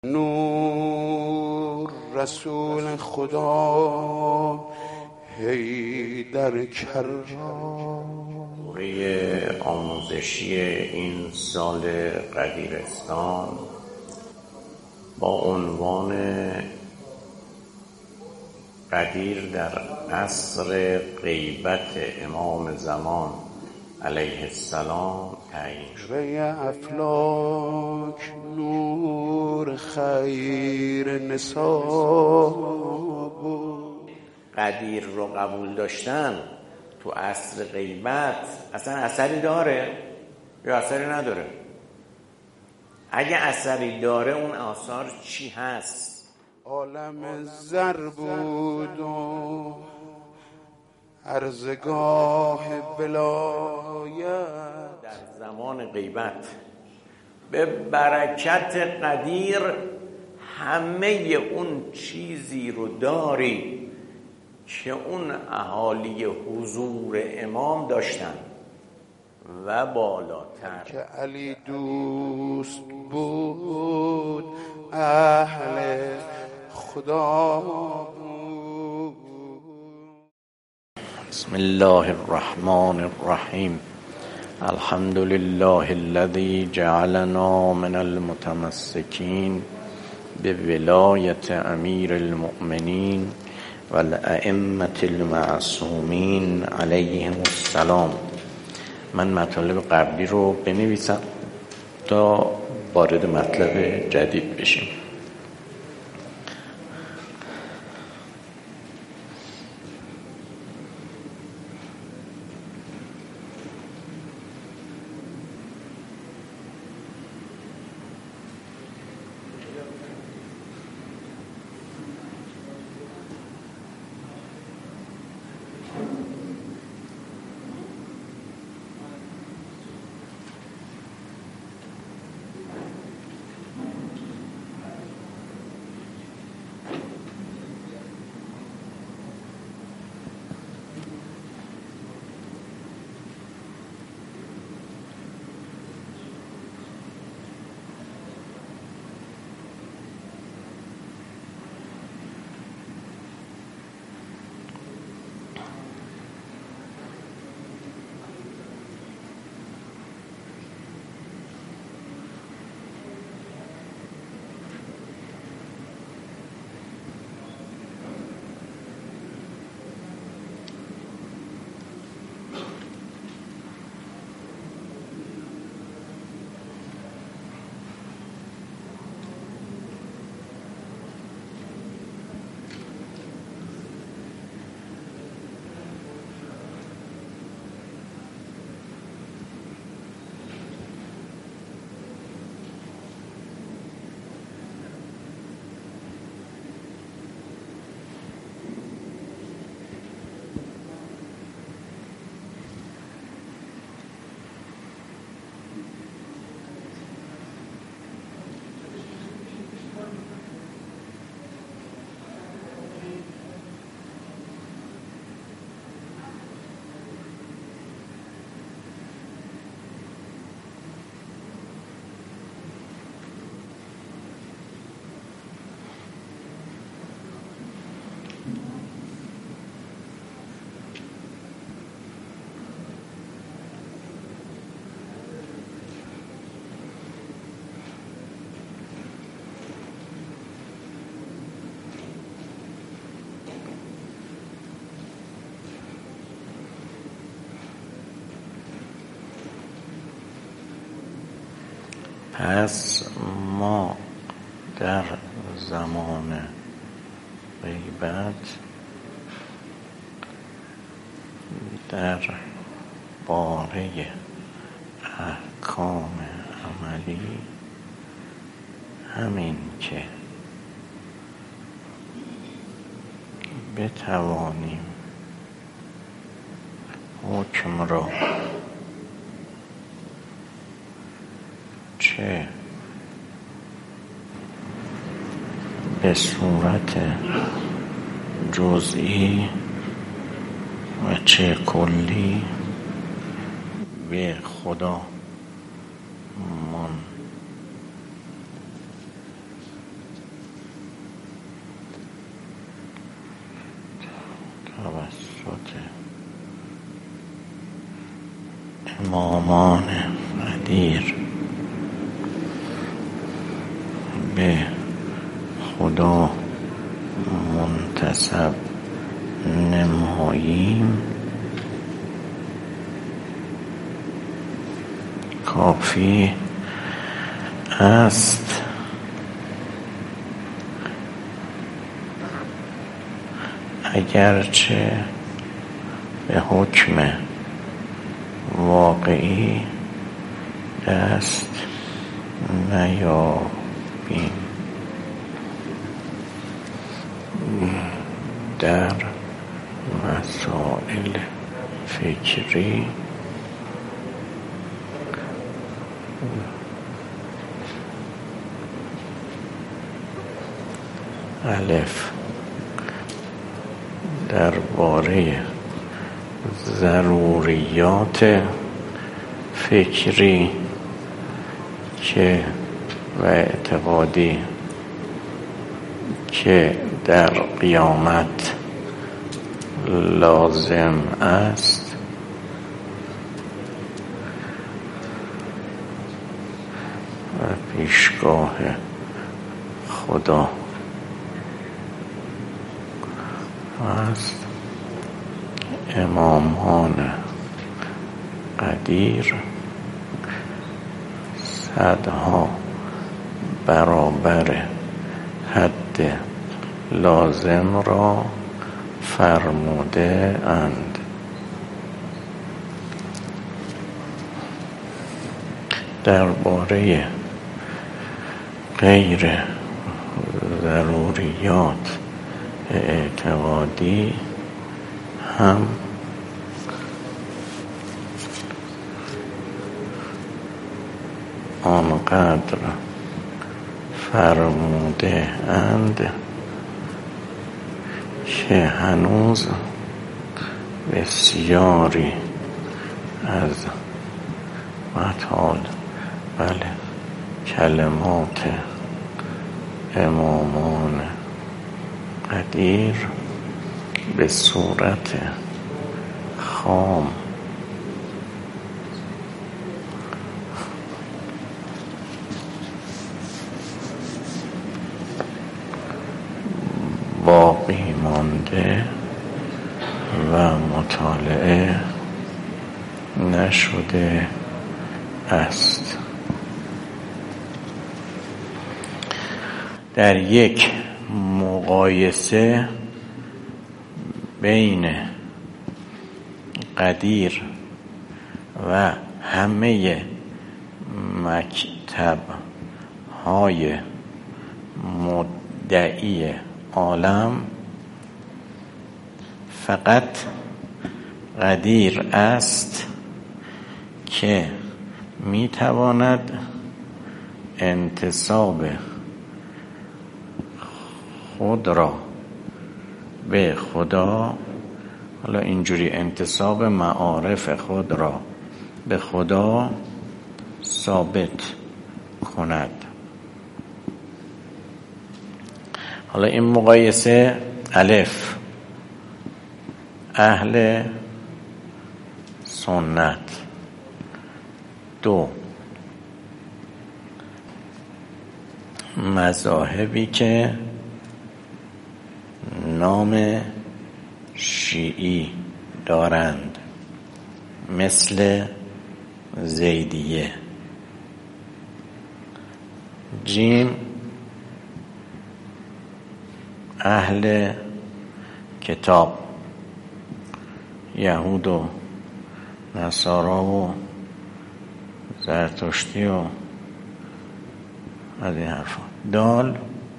نور رسول خدا حیدر کرام. دوره آموزشی این سال قدیرستان با عنوان قدیر در عصر غیبت امام زمان علیه السلام تعیین شد. ری افلاک نور خیر نساب. قدیر رو قبول داشتن تو عصر غیبت اصلا اثری داره یا اثری نداره؟ اگه اثری داره اون آثار چی هست؟ عالم زر بود و ارزگاه ولایت. در زمان غیبت به برکت قدیر همه اون چیزی رو داری که اون اهالی حضور امام داشتن و بالاتر که علی دوست بود اهل خدا بود. بسم الله الرحمن الرحیم. الحمد لله الذي جعلنا من المتمسكين بولایت امیر المؤمنین والائمة المعصومین علیهم السلام. من مطالب قبلی رو بنویسم تا وارد مطلب جدید بشیم. پس ما در زمان غیبت در باره احکام عملی همین که بتوانیم حکم را چه به صورت جزئی و چه کلی به خدا امامان قدیر به خدا منتسب نماییم، کافی است اگرچه به حکم واقعی دست نیابیم. در مسائل فکری الف درباره ضروریات فکری که و اعتقادی که در قیامت لازم است، و پیشگاه خدا است. امامان قدیر صدها برابر حد لازم را فرموده اند. درباره غیر ضروریات اعتقادی هم آنقدر فرموده اند که هنوز بسیاری از کلمات امامان قدیر به صورت خام باقی مانده و مطالعه نشده است. در یک مقایسه بین قدیر و همه مکتب‌های مدعی عالم، فقط قدیر است که میتواند انتساب خود را به خدا، حالا اینجوری انتساب معارف خود را به خدا ثابت کند. حالا این مقایسه الف اهل سنت، دو مذاهبی که نام شیعی دارند مثل زیدیه، جیم اهل کتاب، یهود و نصارا و زرتشتی و از این حرفا، دال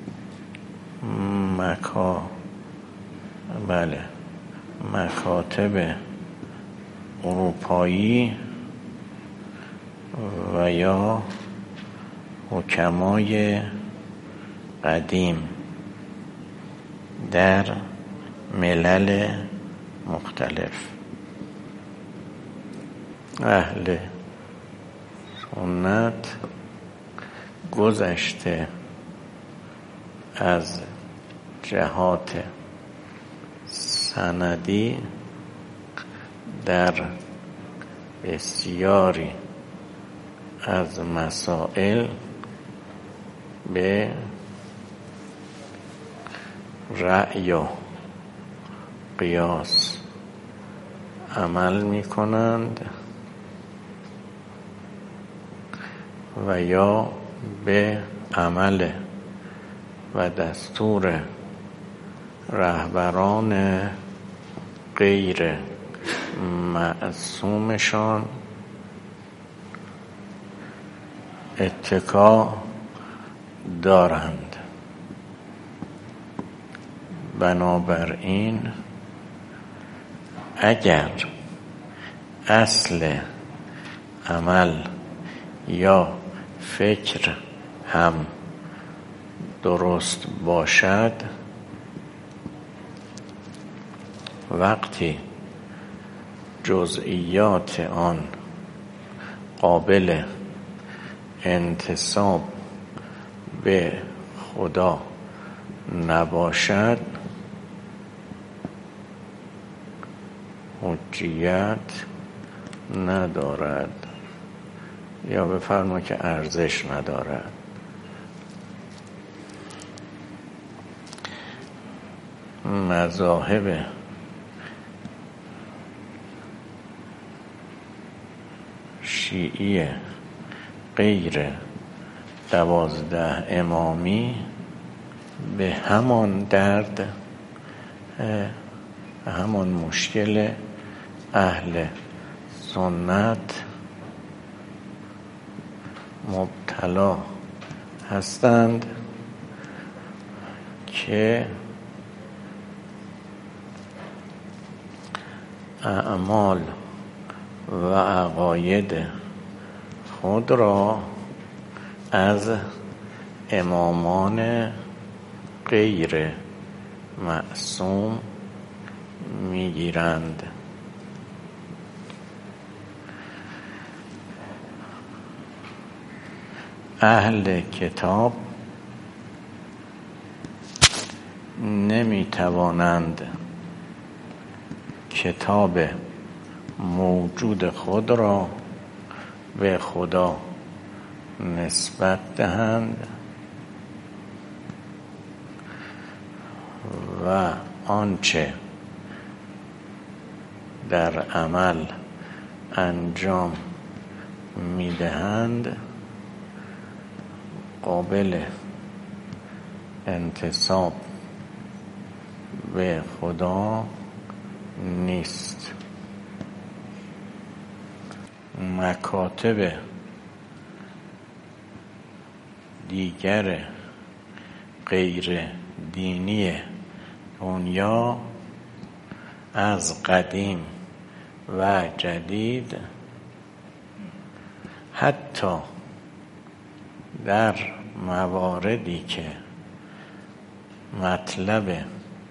مکاتب اروپایی و یا حکمای قدیم در ملل مختلف. اهل سنت گذشته از جهات سندی در بسیاری از مسائل به رأی و قیاس عمل می کنند و یا به عمل و دستور رهبران غیر معصومشان اتکا دارند. بنابراین اگر اصل عمل یا فکر هم درست باشد، وقتی جزئیات آن قابل انتساب به خدا نباشد، حجیت ندارد، یا بفرما که ارزش ندارد. مذاهب شیعی غیر 12 امامی به همان درد، همان مشکل اهل سنت مبتلا هستند که اعمال و عقاید خود را از امامان غیر معصوم میگیرند. اهل کتاب نمیتوانند کتاب موجود خود را به خدا نسبت دهند و آنچه در عمل انجام میدهند قابل انتساب به خدا نیست. مکاتب دیگر غیر دینی دنیا از قدیم و جدید حتی در مواردی که مطلب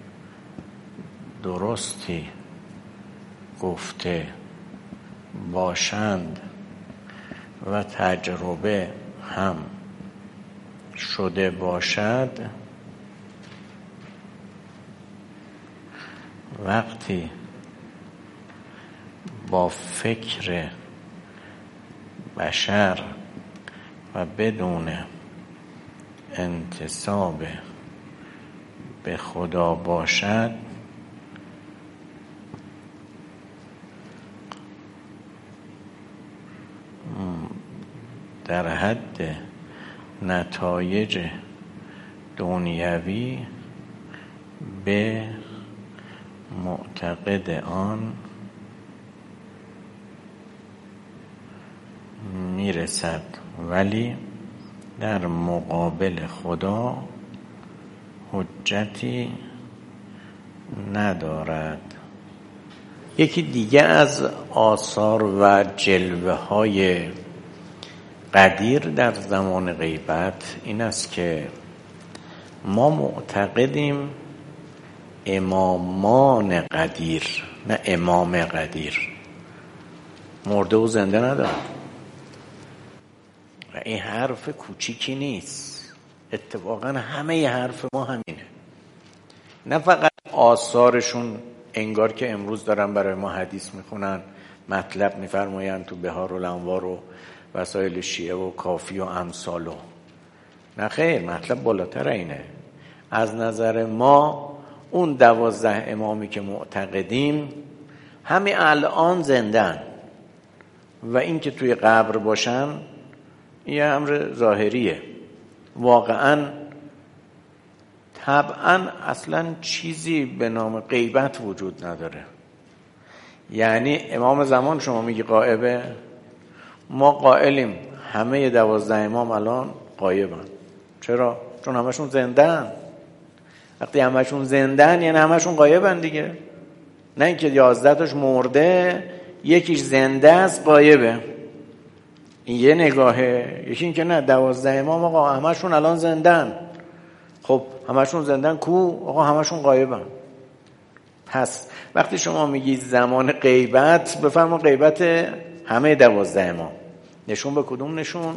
درستی گفته باشند و تجربه هم شده باشد، وقتی با فکر بشر و بدون انتساب به خدا باشد، در حد نتایج دنیوی به معتقد آن میرسد، ولی در مقابل خدا حجتی ندارد. یکی دیگه از آثار و جلوه های قدیر در زمان غیبت این است که ما معتقدیم امامان قدیر، نه امام قدیر، مرده و زنده ندارد. و این حرف کوچیکی نیست، اتفاقا همه حرف ما همینه. نه فقط آثارشون انگار که امروز دارن برای ما حدیث میخونن مطلب میفرمایند تو بهار الانوار و وسایل شیعه و کافی و امثالو. نه خیر، مطلب بالاتر اینه. از نظر ما اون 12 امامی که معتقدیم همین الان زندن و این که توی قبر باشن یه امر ظاهریه. واقعا طبعا اصلا چیزی به نام غیبت وجود نداره. یعنی امام زمان شما میگی غائبه، ما قائلیم همه 12 امام الان غایبن. چرا؟ چون همشون زندن. وقتی همشون زندن یعنی همشون غایبن دیگه. نه اینکه 11 تاش مرده یکیش زنده است غایبه. این یه نگاهه. یکی این که نه 12 امام آقا همشون الان زندن. خب همشون زندن کو؟ آقا همشون غایبن. پس وقتی شما میگی زمان غیبت، بفرما غیبت همه 12 امام. نشون به کدوم نشون؟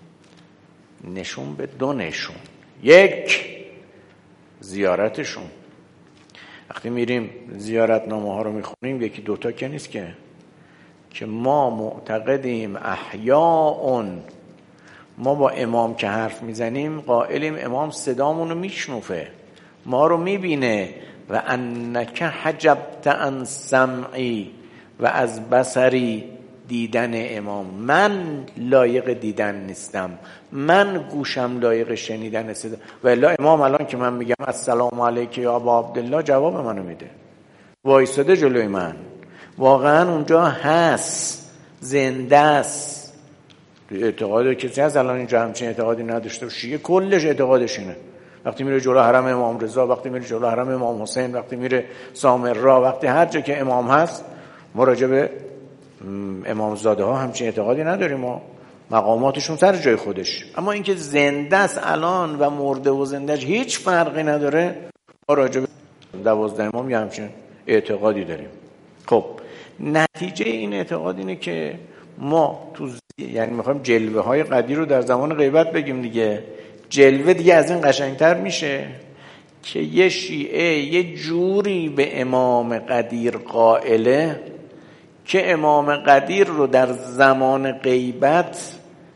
نشون به 2 نشون. یک، زیارتشون. وقتی میریم زیارتنامه ها رو میخونیم یکی دوتا که نیست که ما معتقدیم احیاءون. ما با امام که حرف میزنیم قائلیم امام صدامون رو میشنوه، ما رو میبینه. و انک حجبت عن سمعی و از بصری، دیدن امام. من لایق دیدن نیستم، من گوشم لایق شنیدن صدا. و الا امام الان که من میگم السلام علیک یا ابا عبدالله جواب منو میده، وایساده جلوی من، واقعا اونجا هست، زنده است. اعتقاد کسی هست الان اینجا همچین اعتقادی نداشته؟ شیعه کلش اعتقادش اینه. وقتی میره جلو حرم امام رضا، وقتی میره جلو حرم امام حسین، وقتی میره سامرا، وقتی هر جا که امام هست، ما راجع به امامزاده ها همچین اعتقادی نداریم. ما مقاماتشون سر جای خودش. اما اینکه زنده است الان و مرده و زندهش هیچ فرقی نداره، ما راجع به 12 امام یه همچین اعتقادی داریم. خب نتیجه این اعتقاد اینه که ما یعنی میخوایم جلوه های قدیر رو در زمان غیبت بگیم دیگه. جلوه دیگه از این قشنگتر میشه که یه شیعه یه جوری به امام قدیر قائله که امام قدیر رو در زمان غیبت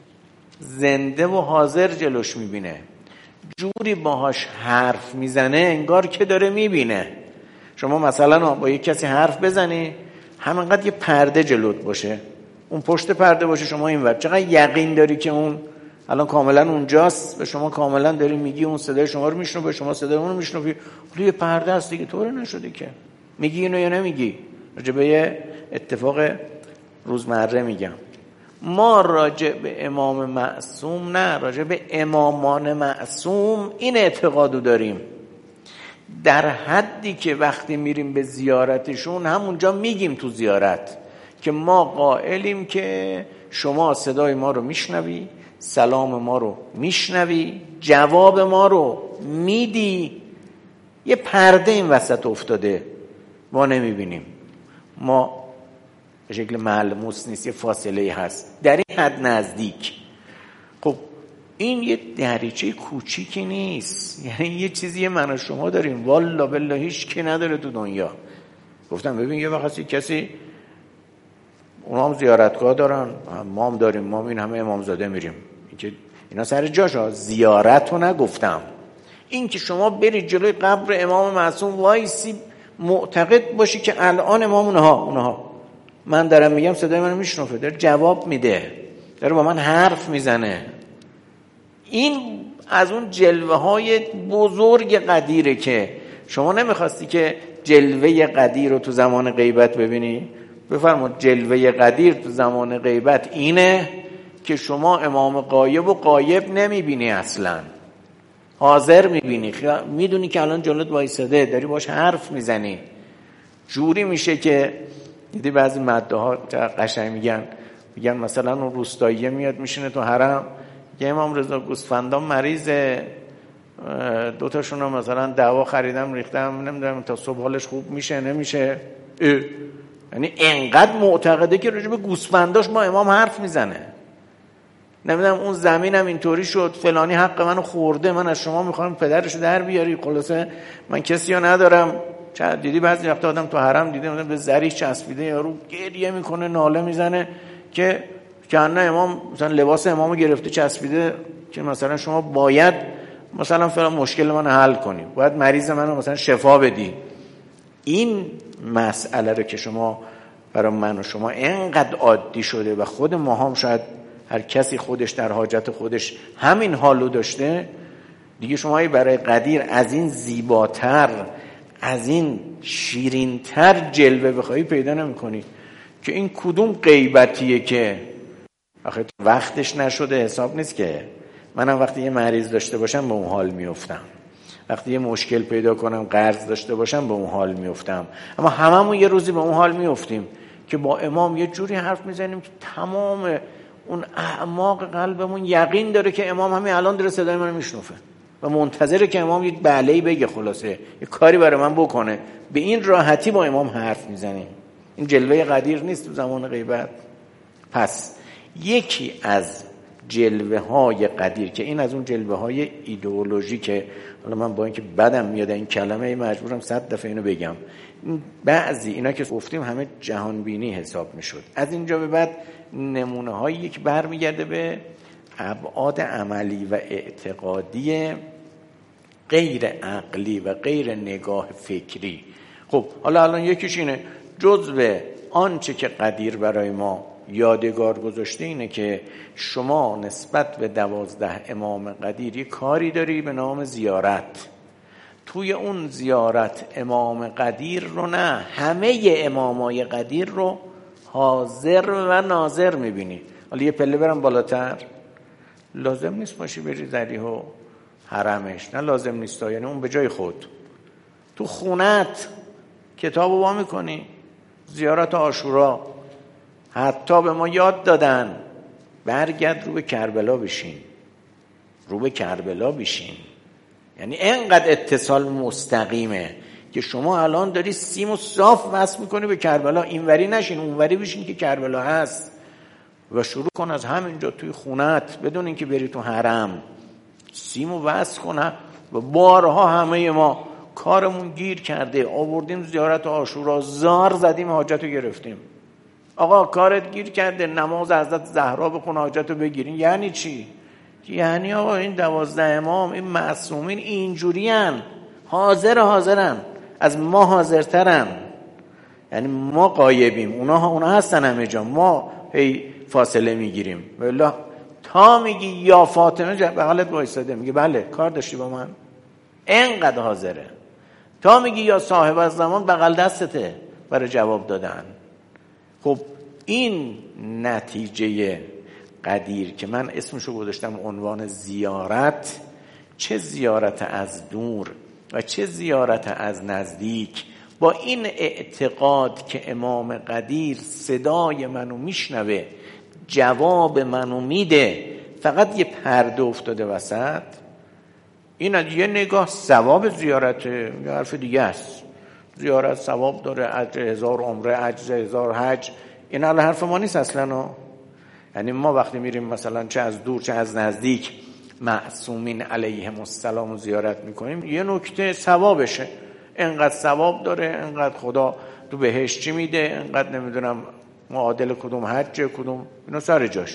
زنده و حاضر جلوش میبینه، جوری باهاش حرف میزنه انگار که داره میبینه. شما مثلا با یک کسی حرف بزنی، همینقدر یه پرده جلوت باشه، اون پشت پرده باشه، شما این ور، چقدر یقین داری که اون الان کاملا اونجاست، به شما کاملا داری میگی، اون صدای شما رو میشنوه، شما صدای اون رو میشنوی. ولی یه پرده است دیگه، طور نشده که میگی اینو یا نمیگی. راجع به یه اتفاق روزمره میگم. ما راجع به امام معصوم نه، راجع به امامان معصوم این اعتقادو داریم، در حدی که وقتی میریم به زیارتشون همونجا میگیم تو زیارت که ما قائلیم که شما صدای ما رو میشنوی، سلام ما رو میشنوی، جواب ما رو میدی. یه پرده این وسط افتاده، ما نمیبینیم، ما به شکل ملموس نیست، یه فاصله هست در این حد نزدیک. خب این یه دریچه کوچیکی نیست، یعنی یه چیزی من و شما داریم والله بالله هیچ کی نداره تو دنیا. گفتم ببین یه وقتی کسی، اونا هم زیارتگاه دارن، ما هم داریم، ما این همه امامزاده میریم، اینا سر جاشا، زیارت رو نگفتم. این که شما برید جلوی قبر امام معصوم وایسی معتقد باشی که الان امام اونها من دارم میگم صدای منو میشنوه، داره جواب میده، داره با من حرف میزنه، این از اون جلوه های بزرگ قدیره که شما نمیخواستی که جلوه قدیر رو تو زمان غیبت ببینی. بفرما جلوه قدیر تو زمان غیبت اینه که شما امام غایب و غایب نمیبینی، اصلا حاضر میبینی، میدونی که الان جلوت وایساده، داری باش حرف میزنی. جوری میشه که دیدی بعضی مده ها قشنگ میگن مثلا اون روستاییه میاد میشینه تو حرم، یه امام رضا گوسفندان مریضه، دوتاشون رو مثلا دوا خریدم ریختم، نمیدونم تا صبح حالش خوب میشه نمیشه. یعنی انقدر معتقده که راجع به گوسفنداش ما امام حرف میزنه. نمیدونم اون زمینم اینطوری شد، فلانی حق منو خورده، من از شما میخوام پدرشو در بیاری. خلاصه من کسی رو ندارم، دیدی بعضی وقتا آدم تو حرم دیده مثلا به زریح چسبیده، یارو گریه میکنه، ناله میزنه که کنه امام مثلا لباس امامو گرفته چسبیده که مثلا شما باید مثلا فلان مشکل من حل کنی، باید مریض منو مثلا شفا بدی. این مسئله رو که شما برای من و شما اینقدر عادی شده و خود ما هم شاید هر کسی خودش در حاجت خودش همین حالو داشته، دیگه شما برای قدیر از این زیباتر، از این شیرینتر جلوه بخوایی پیدا نمی‌کنی که این کدوم غیبتیه که آخه وقتش نشده حساب نیست که. منم وقتی یه مریض داشته باشم به اون حال میافتم، وقتی یه مشکل پیدا کنم قرض داشته باشم به اون حال میافتم، اما هممون یه روزی به اون حال میافتیم که با امام یه جوری حرف میزنیم که تمام اون اعماق قلبمون یقین داره که امام همین الان داره صدای منو میشنوه و منتظره که امام یک بله‌ای بگه، خلاصه یه کاری برای من بکنه. به این راحتی با امام حرف میزنیم. این جلوه قدیر نیست تو زمان غیبت. پس یکی از جلوه های قدیر که این از اون جلوه های ایدئولوژی که حالا من با اینکه بدم میاد این کلمه مجبورم 100 دفعه اینو بگم، بعضی اینا که گفتیم همه جهان بینی حساب میشد. از اینجا به بعد نمونه هایی که برمیگرده به ابعاد عملی و اعتقادی غیر عقلی و غیر نگاه فکری. خب حالا الان یکیش اینه، جزء آنچه که قدیر برای ما یادگار گذاشته اینه که شما نسبت به 12 امام قدیر یک کاری داری به نام زیارت. توی اون زیارت امام قدیر رو نه، همه امامای قدیر رو حاضر و ناظر میبینی. حالا یه پله برم بالاتر، لازم نیست باشی بری ذریح و حرمش، نه لازم نیست، یعنی اون به جای خود تو خونت کتابو وا میکنی، زیارت عاشورا. حتی به ما یاد دادن برگرد رو به کربلا بشین، رو به کربلا بشین. یعنی اینقدر اتصال مستقیمه که شما الان داری سیم و صاف وصل میکنی به کربلا. اینوری نشین اونوری بشین که کربلا هست و شروع کن از همینجا توی خونت بدون اینکه بری تو حرم سیم و وصل کنه. و بارها همه ما کارمون گیر کرده، آوردیم زیارت عاشورا، زار زدیم حاجت رو گرفتیم. آقا کارت گیر کرده، نماز حضرت زهرا بخون حاجت رو بگیرین. یعنی چی؟ یعنی آقا این 12 امام، این معصومین اینجوری هن، حاضرن، از ما حاضرترن. یعنی ما غایبیم، اونا هستن همه جا، ما هی فاصله میگیریم. والله تا میگی یا فاطمه بغلت وایساده میگه بله کار داشتی با من، اینقدر حاضره. تا میگی یا صاحب الزمان بغل دستته برای جواب دادن. خب این نتیجه قدیر که من اسمشو گذاشتم عنوان زیارت، چه زیارت از دور و چه زیارت از نزدیک، با این اعتقاد که امام قدیر صدای منو میشنوه، جواب منو میده، فقط یه پرده افتاده وسط. این از یه نگاه ثواب زیارته، یه حرف دیگه است. زیارت ثواب داره، اجر 1000 عمره، اجر 1000 حج. این الان حرف ما نیست اصلا. یعنی ما وقتی میریم مثلا چه از دور چه از نزدیک معصومین علیهم السلام زیارت میکنیم، یه نکته ثوابشه، اینقدر ثواب داره، اینقدر خدا تو بهشت چی میده، اینقدر نمیدونم معادل کدوم حج کدوم، اینا سر جاش.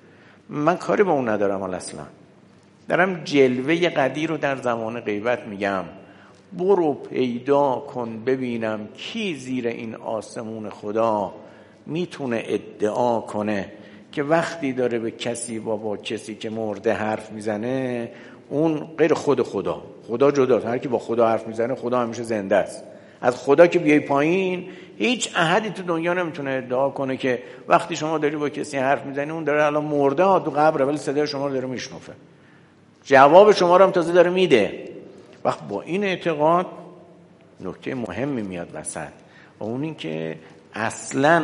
من کاری با اون ندارم. اصلا دارم جلوه قدیر رو در زمان غیبت میگم. برو پیدا کن ببینم کی زیر این آسمون خدا میتونه ادعا کنه که وقتی داره به کسی با کسی که مرده حرف میزنه، اون غیر خدا جداست. هر کی با خدا حرف میزنه، خدا همیشه زنده است. از خدا که بیای پایین، هیچ احدی تو دنیا نمیتونه ادعا کنه که وقتی شما داری با کسی حرف میزنی اون داره الان مرده ها تو قبره ولی صدای شما رو داره میشنوه، جواب شما رو هم تازه داره میده. وقت با این اعتقاد نکته مهمی میاد وسط، و اون این که اصلا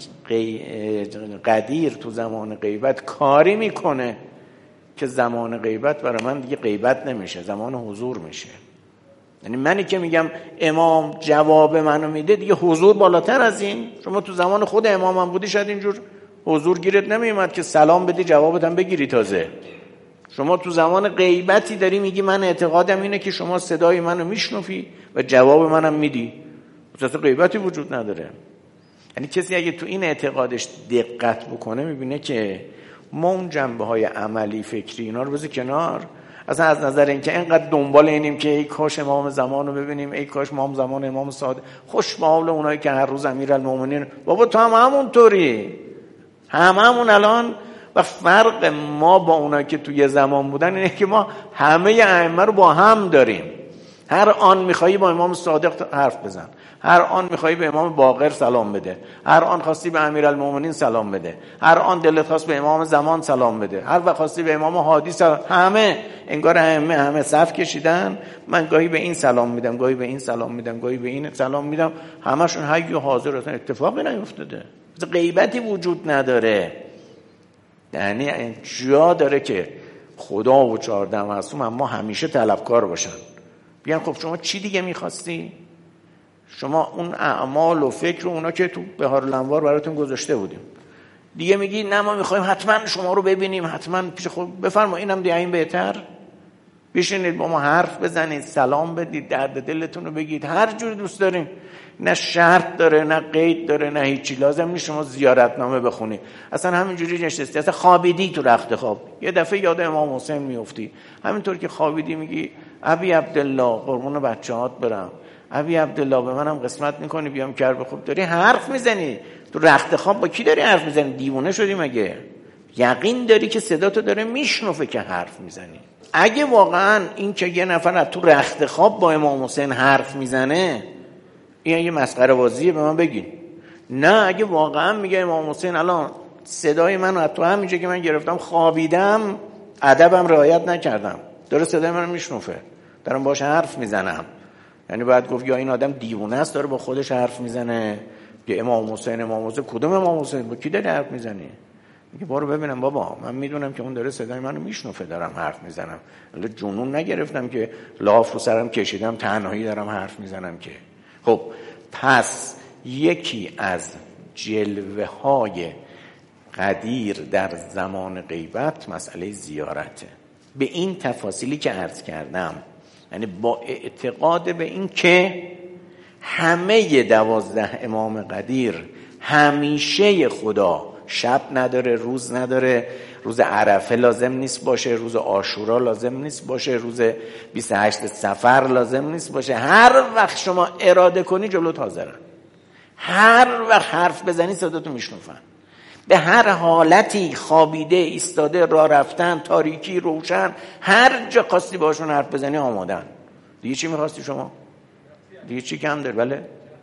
قدیر تو زمان غیبت کاری میکنه که زمان غیبت برای من دیگه غیبت نمیشه، زمان حضور میشه. یعنی منی که میگم امام جواب منو میده، دیگه حضور بالاتر از این. شما تو زمان خود امام هم بودی شاید اینجور حضور گیرت نمیومد که سلام بدی جوابت هم بگیری. تازه شما تو زمان غیبتی داری میگی من اعتقادم اینه که شما صدای منو میشنوی و جواب منم میدی. اصلا غیبتی وجود نداره. یعنی کسی اگه تو این اعتقادش دقت بکنه میبینه که ما اون جنبه‌های عملی فکری اینا رو بذار کنار، اصلا از نظر اینکه اینقدر دنبال اینیم که ای کاش امام زمان رو ببینیم، ای کاش امام زمان امام صادق، خوش به حال اونایی که هر روز امیرالمومنین. بابا تو هم همونطوری، همون الان. و فرق ما با اونایی که توی زمان بودن اینه که ما همه ائمه رو با هم داریم. هر آن میخوایی با امام صادق حرف بزن، هر آن میخوایی به امام باقر سلام بده، هر آن خواستی به امیرالمومنین سلام بده، هر آن دلت خواست به امام زمان سلام بده، هر وقت خواستی به امام هادی سلام. همه انگار همه صف کشیدن، من گاهی به این سلام میدم، گاهی به این سلام میدم، گاهی به این سلام میدم، همشون حی و حاضر. اصلا اتفاقی نیفتاده، غیبتی وجود نداره. یعنی جا داره که خدا و 14 معصوم اما همیشه طلبکار باشن. بیان خب شما چی دیگه میخواستی؟ شما اون اعمال و فکر و اونا که تو بهار الانوار براتون گذاشته بودیم دیگه میگی نه ما میخوایم حتما شما رو ببینیم، حتما پیش خود بفرما، اینم دیگه این بهتر. بشینید با ما حرف بزنید، سلام بدید، درد دلتون رو بگید، هر جور دوست دارین. نه شرط داره، نه قید داره، نه هیچی. لازم نیست شما زیارتنامه بخونید، اصلا همینجوری نشستی، اصلا خوابیدی تو رخت خواب، یه دفعه یاد امام حسین میافتی، همینطور که خوابیدی میگی ابی عبدالله قربون بچه‌هات برم، ابی عبدالله به منم قسمت میکنی بیام کرب. خوب داری حرف میزنی تو رخت خواب، با کی داری حرف میزنی؟ دیوونه شدی مگه؟ یقین داری که صداتو داره میشنفه که حرف میزنی؟ اگه واقعا این که یه نفر تو رخت خواب با امام حسین حرف میزنه این یه مسخره بازیه به من بگین. نه، اگه واقعا میگه امام حسین الان صدای منو تو همینجا که من گرفتم خوابیدم، ادبم رعایت نکردم، داره صدای منو میشنفه، دارم باهاش حرف میزنم، یعنی باید گفت یا این آدم دیوونه است داره با خودش حرف میزنه، یا امام حسین کدوم امام حسین؟ با کی داری حرف میزنی؟ میگه برو ببینم بابا، من میدونم که اون داره صدای منو میشنفه، دارم حرف میزنم، ولی جنون نگرفتم که لاف رو سرم کشیدم تنهایی دارم حرف میزنم که. خب پس یکی از جلوه های قدیر در زمان غیبت مسئله زیارته، به این تفاصیلی که عرض کردم، یعنی با اعتقاد به این که همه 12 امام قدیر همیشه خدا شب نداره، روز نداره، روز عرفه لازم نیست باشه، روز عاشورا لازم نیست باشه، روز 28 صفر لازم نیست باشه، هر وقت شما اراده کنی جلوت حاضرن، هر وقت حرف بزنی صداتو میشنفن، به هر حالتی، خوابیده، ایستاده، راه رفتن، تاریکی، روشن، هر جا خواستی باشون حرف بزنی آمادن. دیگه چی میخواستی شما؟ دیگه چی کم داره؟ بله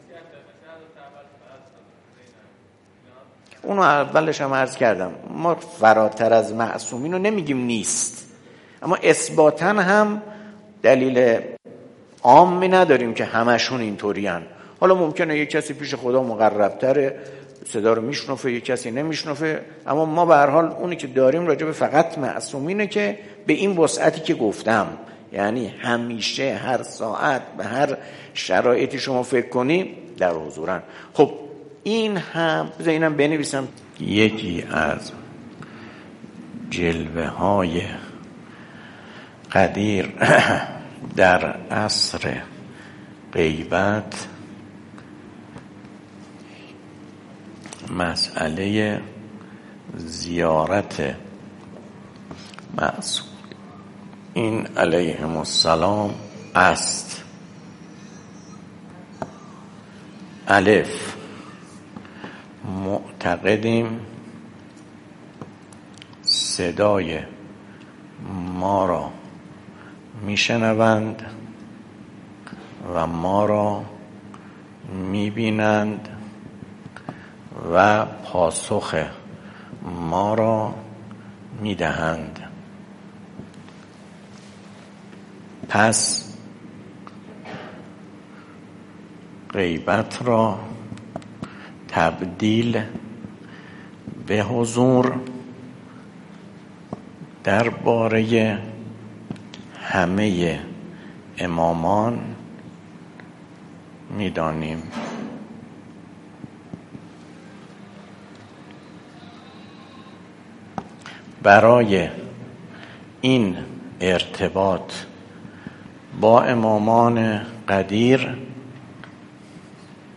اونو اولش هم عرض کردم، ما فراتر از معصومین رو نمیگیم نیست، اما اثباتاً هم دلیل عامی نداریم که همشون اینطوری هن. حالا ممکنه یک کسی پیش خدا مقربتره، صدا رو میشنفه، یک کسی نمیشنفه، اما ما به هر حال اونی که داریم راجع به فقط معصومینه که به این وسعتی که گفتم، یعنی همیشه، هر ساعت، به هر شرایطی شما فکر کنی در حضورن. خب این هم اینم بنویسم، یکی از جلوه های قدیر در عصر غیبت مسئله زیارت معصوم این علیهم السلام است. الف، معتقدیم صدای ما را میشنوند و ما را میبینند و پاسخ ما را میدهند. پس غیبت را تبدیل به حضور درباره همه امامان می‌دانیم. برای این ارتباط با امامان قدیر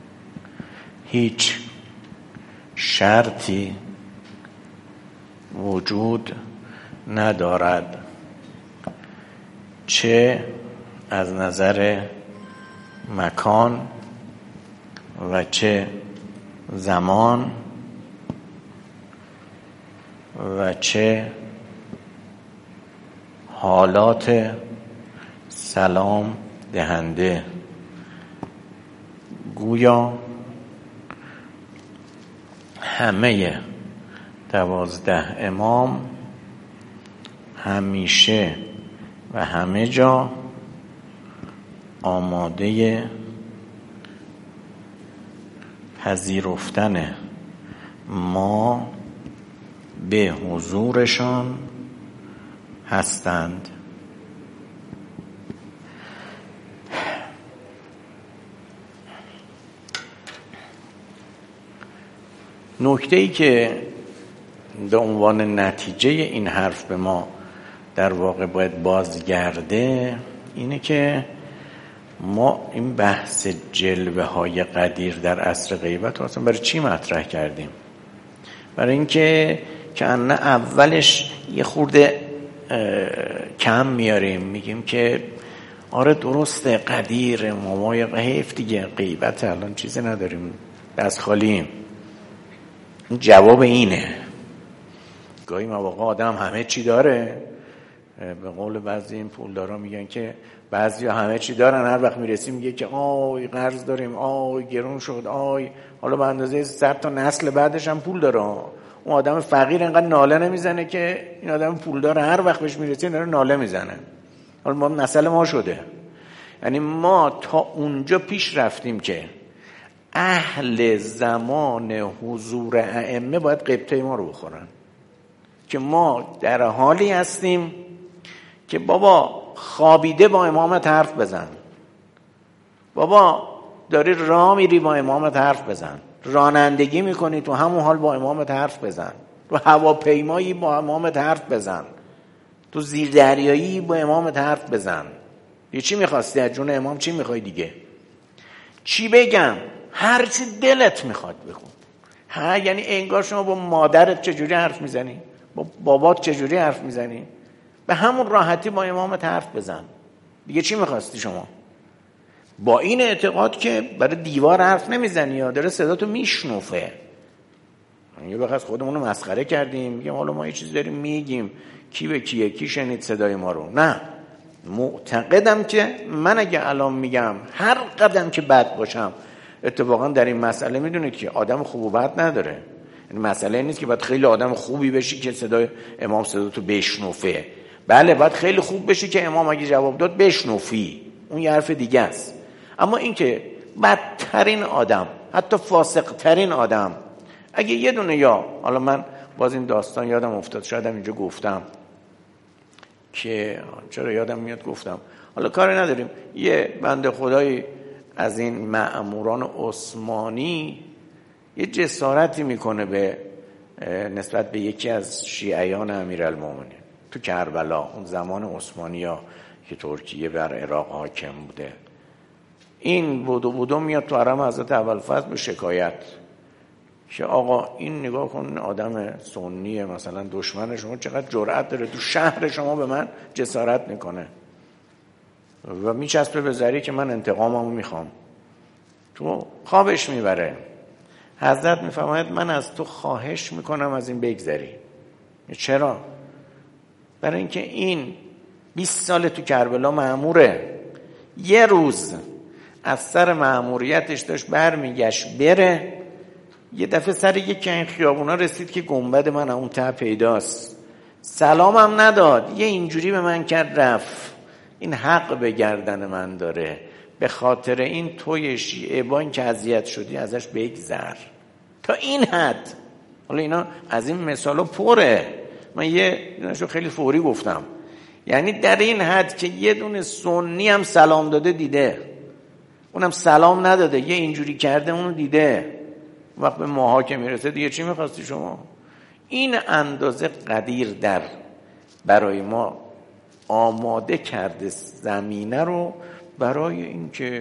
هیچ شرطی وجود ندارد، چه از نظر مکان و چه زمان و چه حالات سلام دهنده. گویا همه 12 امام همیشه و همه جا آماده پذیرفتن ما به حضورشان هستند. نکته‌ای که به عنوان نتیجه این حرف به ما در واقع باید بازگرده اینه که ما این بحث جلوه های قدیر در عصر غیبت اصلا برای چی مطرح کردیم؟ برای اینکه کأنه اولش یه خورده کم میاریم، میگیم که آره درسته قدیر مامای حیف دیگه، غیبت الان چیزی نداریم، دست خالیم. جواب اینه. گاهی مواقع آدم همه چی داره، به قول بعضی این پولدارا میگن که بعضی همه چی دارن، هر وقت میرسیم میگه که آی قرض داریم، آی گرون شد، آی حالا به اندازه 100 تا نسل بعدش هم پول داره. اون آدم فقیر اینقدر ناله نمیزنه که این آدم پولدار هر وقت بهش میرسه داره ناله میزنه. حالا ما مسئله ما شده، یعنی ما تا اونجا پیش رفتیم که اهل زمان حضور ائمه باید غبطه ما رو بخورن، که ما در حالی هستیم که بابا خوابیده با امامت حرف بزن، بابا داری راه میری با امامت حرف بزن، رانندگی میکنی تو همون حال با امامت حرف بزن، تو هواپیمایی با امامت حرف بزن، تو زیردریایی با امامت حرف بزن. یه چی میخواستی از جون امام؟ چی میخوای دیگه؟ چی بگم؟ هر چی دلت میخواد بگو. یعنی انگار شما با مادرت چجوری حرف میزنی، با بابات چجوری حرف میزنی، به همون راحتی با امامت حرف بزن. دیگه چی میخواستی شما؟ با این اعتقاد که برای دیوار حرف نمیزنی یا داره صداتو میشنوفه. یه وقت خودمون رو مسخره کردیم، میگیم حالا ما یه چیز داریم میگیم، کی به کیه، کی شنید صدای ما رو؟ نه، معتقدم که من اگه الان میگم هر قدم که بد باشم، اتفاقا در این مسئله میدونید که آدم خوب و بد نداره. این مسئله نیست که باید خیلی آدم خوبی بشی که صدای امام صداتو بشنوفه. بله باید خیلی خوب بشی که امام اگه جواب داد بشنوفی، اون یه حرف دیگه است. اما این که بدترین آدم، حتی فاسق ترین آدم، اگه یه دونه، یا حالا من باز این داستان یادم افتاد، شاید هم اینجا گفتم که چرا یادم میاد گفتم، حالا کاری نداریم، یه بنده خدایی از این مأموران عثمانی یه جسارتی میکنه به نسبت به یکی از شیعیان امیرالمومنین تو کربلا، اون زمان عثمانی‌ها که ترکیه بر عراق حاکم بوده. این بودو میاد تو حرم حضرت ابوالفضل به شکایت که آقا این نگاه کن آدم سنیه، مثلا دشمن شما چقدر جرأت داره تو شهر شما به من جسارت میکنه و میچسبه به ذری که من انتقاممو میخوام. تو خوابش میبره. حضرت میفرماید من از تو خواهش میکنم از این بگذری. چرا؟ برای اینکه این 20 سال تو کربلا مأموره، یه روز از سر مأموریتش داشت برمیگشت بره، یه دفعه سر یکی این خیابونا رسید که گنبد من اون ته پیداست، سلامم نداد، یه اینجوری به من کرد رفت. این حق به گردن من داره، به خاطر این توی شیعه با این که اذیت شدی ازش بگذر. تا این حد. حالا اینا از این مثالا پره، من یه دونشو خیلی فوری گفتم. یعنی در این حد که یه دونه سنی هم سلام داده دیده، اونم سلام نداده، یه اینجوری کرده اونو دیده. وقت به ماها که میرسه دیگه چی میخواستی شما؟ این اندازه قدیر در برای ما آماده کرده زمینه رو برای اینکه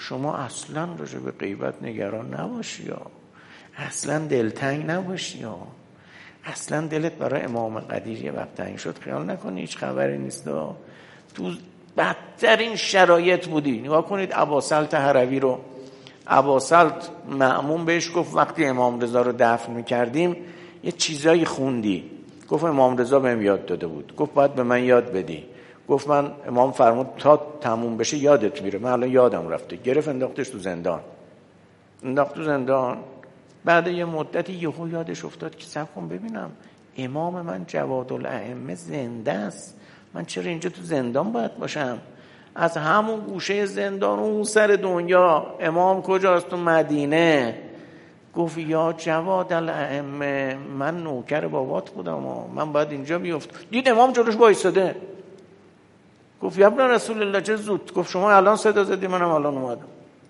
شما اصلا راجع به غیبت نگران نباشی یا اصلا دلتنگ نباشی یا اصلا دلت برای امام قدیر یه وقت تنگ شد خیال نکنی هیچ خبری نیست. تو بدترین شرایط بودی. نگاه کنید اباسلط هروی رو، اباسلط مأمون بهش گفت وقتی امام رضا رو دفن میکردیم یه چیزایی خوندی. گفت امام رضا بهم یاد داده بود. گفت باید به من یاد بدی. گفت من امام فرمود تا تموم بشه یادت میره. من الان یادم رفته. گرفت انداختش تو زندان. انداخت تو زندان. بعد یه مدتی یهو یادش افتاد که صبر کن ببینم امام من جوادالائمه زنده است، من چرا اینجا تو زندان باید باشم؟ از همون گوشه زندان اون سر دنیا امام کجاست؟ تو مدینه. گفت یا جوادالائمه من نوکر بابات بودم من باید اینجا بیفتم. دید امام جلوش وایساده. گفت یا ابن رسول الله چه زود. گفت شما الان صدا زدی منم الان اومدم.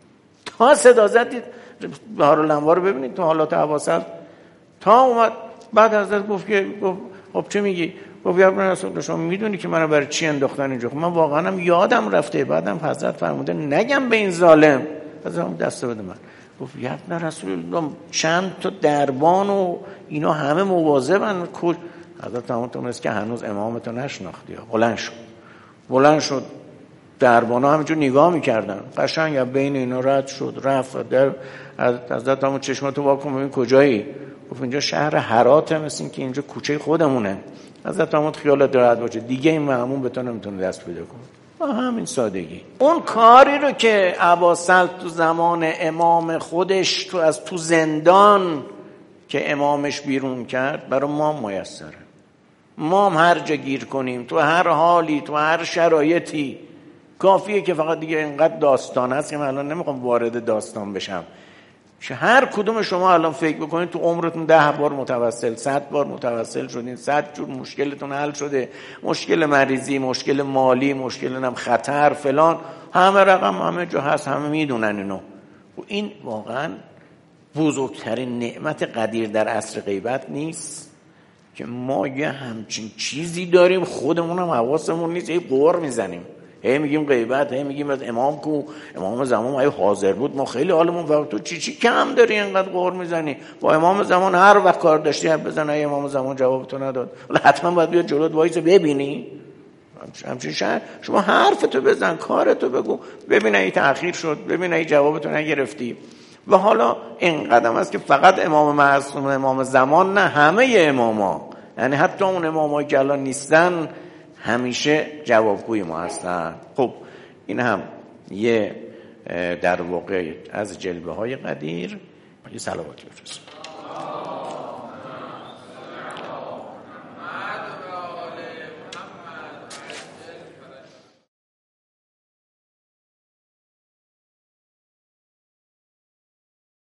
تا صدا زدید بهارالانوار رو ببینید تو حالات اباسلط تا اومد. بعد حضرت گفت خب چه میگی؟ گفت یا ابن رسول الله شما میدونی که منو برای چی انداختن اینجا؟ خب من واقعا هم یادم رفته. بعدم حضرت فرموده نگم به این ظالم. حضرت دست بده من. گفت یا ابن رسول الله چند تا دربان و اینا همه مواظبن. حضرت همون تونست که هنوز امامتو نشناختی. بلند شد دربانا همینجور نگاه میکردن. قشنگ بین اینا رد شد رفت. در حضرت همون چشماتو واکن ببین کجایی؟ گفت اینجا شهر هراته، مثل این که اینجا کوچه خودمونه. حضرت همون خیالت راحت باشه دیگه این مأمون به تو نمیتونه دست پیدا کنه. با همین سادگی اون کاری رو که اباسلط تو زمان امام خودش تو زندان که امامش بیرون کرد برای ما میسره. ما هم هر جا گیر کنیم تو هر حالی تو هر شرایطی کافیه که فقط دیگه اینقدر داستان هست که من الان نمیخوام وارد داستان بشم. هر کدوم شما الان فکر بکنید تو عمرتون 10 بار متوسل 100 بار متوسل شدین 100 جور مشکلتون حل شده. مشکل مریضی، مشکل مالی، مشکل خطر فلان، همه رقم همه جا هست، همه میدونن اینو. و این واقعا بزرگترین نعمت قدیر در عصر غیبت نیست که ما یه همچین چیزی داریم خودمون هم حواسمون نیست، هی قور میزنیم، هی میگیم غیبت، هی میگیم از امام کو امام زمان ای حاضر بود ما خیلی حالمون فرق. تو چی کم داری اینقدر قور میزنی؟ با امام زمان هر وقت کار داشتی بزن ای امام زمان جواب تو نداد ولی حتما باید بیاد جلوت وایس ببینی. همچین شما حرفتو بزن، کارتو بگو، ببین ای تأخیر شد، ببین ای جوابتو نگرفتی. و حالا این قدم است که فقط امام معصوم امام زمان نه، همه اماما، یعنی حتی اون امامایی که الان نیستن همیشه جوابگوی ما هستن. خب این هم یه در واقع از جلوه های قدیر. یه صلواتی بفرستید.